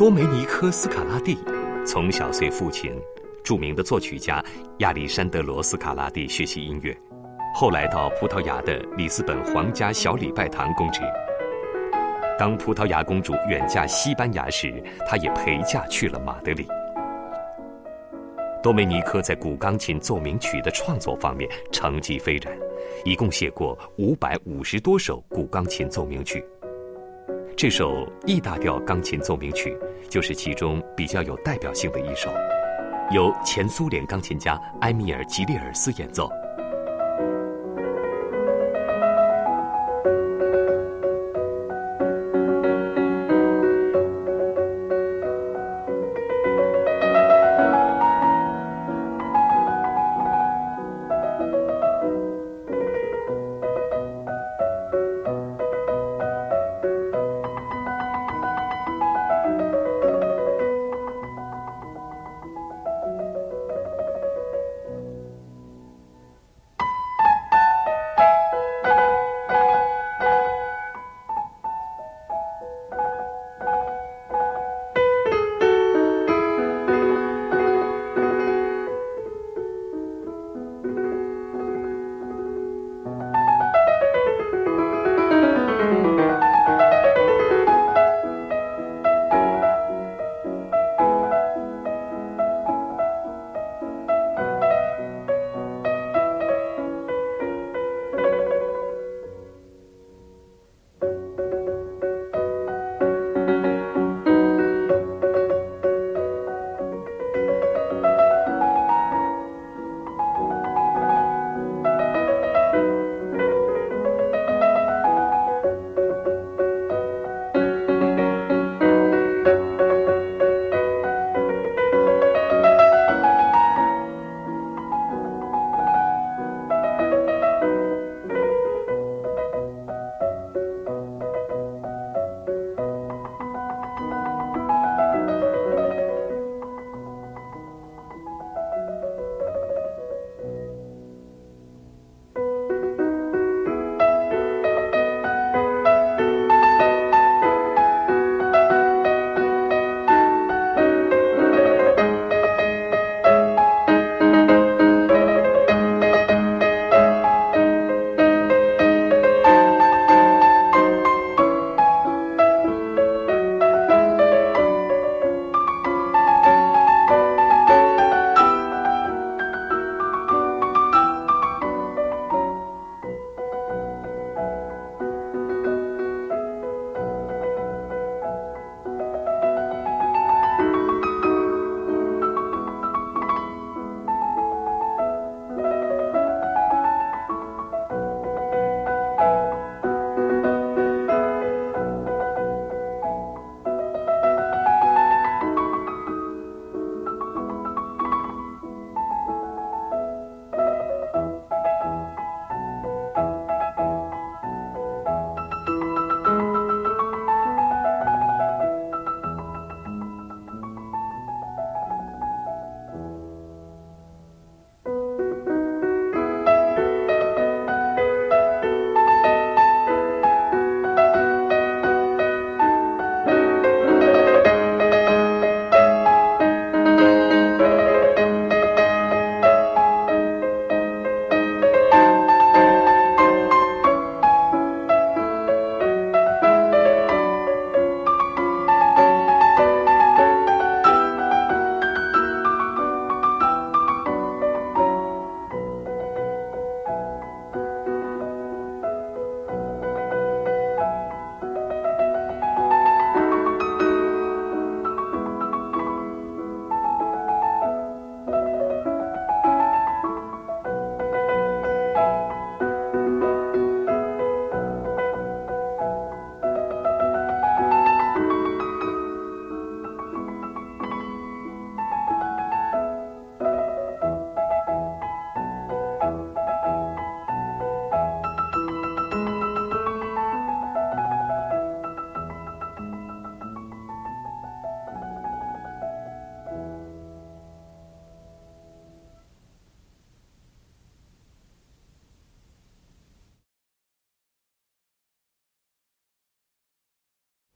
多梅尼科·斯卡拉蒂从小随父亲著名的作曲家亚历山德罗·斯卡拉蒂学习音乐，后来到葡萄牙的里斯本皇家小礼拜堂供职。当葡萄牙公主远嫁西班牙时，他也陪嫁去了马德里。多梅尼科在古钢琴奏鸣曲的创作方面成绩斐然，一共写过550多首古钢琴奏鸣曲。这首 E 大调钢琴奏鸣曲就是其中比较有代表性的一首，由前苏联钢琴家埃米尔·吉列尔斯演奏。